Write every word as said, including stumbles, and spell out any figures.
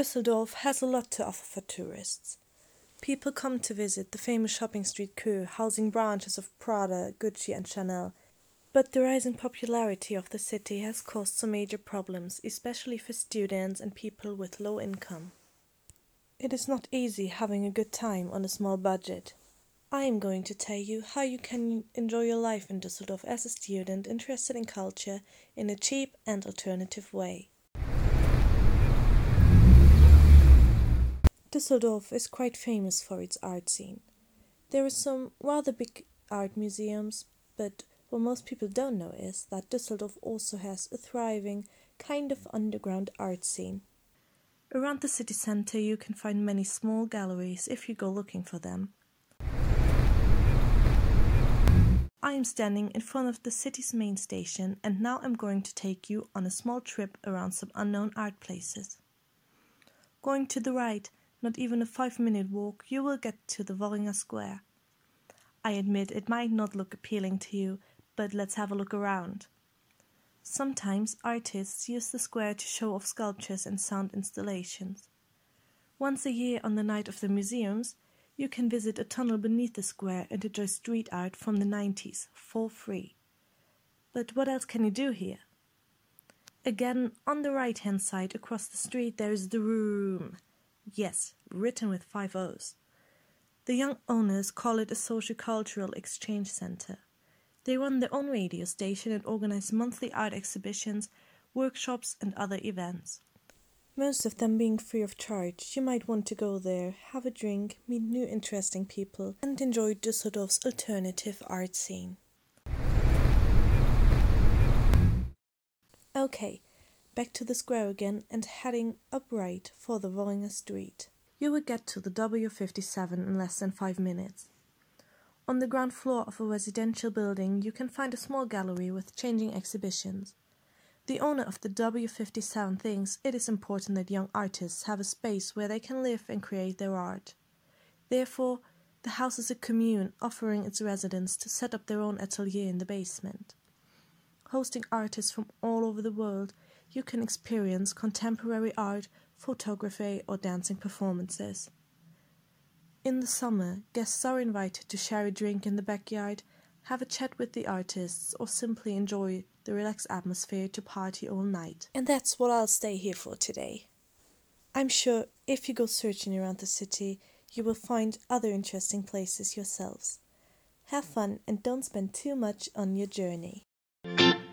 Düsseldorf has a lot to offer for tourists. People come to visit the famous shopping street Kö, housing branches of Prada, Gucci and Chanel. But the rising popularity of the city has caused some major problems, especially for students and people with low income. It is not easy having a good time on a small budget. I am going to tell you how you can enjoy your life in Düsseldorf as a student interested in culture in a cheap and alternative way. Düsseldorf is quite famous for its art scene. There are some rather big art museums, but what most people don't know is that Düsseldorf also has a thriving, kind of underground art scene. Around the city center you can find many small galleries if you go looking for them. I am standing in front of the city's main station and now I'm going to take you on a small trip around some unknown art places. Going to the right, not even a five-minute walk, you will get to the Worringer Square. I admit it might not look appealing to you, but let's have a look around. Sometimes artists use the square to show off sculptures and sound installations. Once a year on the night of the museums, you can visit a tunnel beneath the square and enjoy street art from the nineties for free. But what else can you do here? Again, on the right-hand side across the street there is the Room. Yes, written with five O's. The young owners call it a socio-cultural exchange center. They run their own radio station and organize monthly art exhibitions, workshops and other events. Most of them being free of charge. You might want to go there, have a drink, meet new interesting people and enjoy Düsseldorf's alternative art scene. Okay, back to the square again and heading upright for the Worringer Street. You will get to the W fifty-seven in less than five minutes. On the ground floor of a residential building you can find a small gallery with changing exhibitions. The owner of the W fifty-seven thinks it is important that young artists have a space where they can live and create their art. Therefore, the house is a commune offering its residents to set up their own atelier in the basement. Hosting artists from all over the world, you can experience contemporary art, photography or dancing performances. In the summer, guests are invited to share a drink in the backyard, have a chat with the artists or simply enjoy the relaxed atmosphere to party all night. And that's what I'll stay here for today. I'm sure if you go searching around the city, you will find other interesting places yourselves. Have fun and don't spend too much on your journey.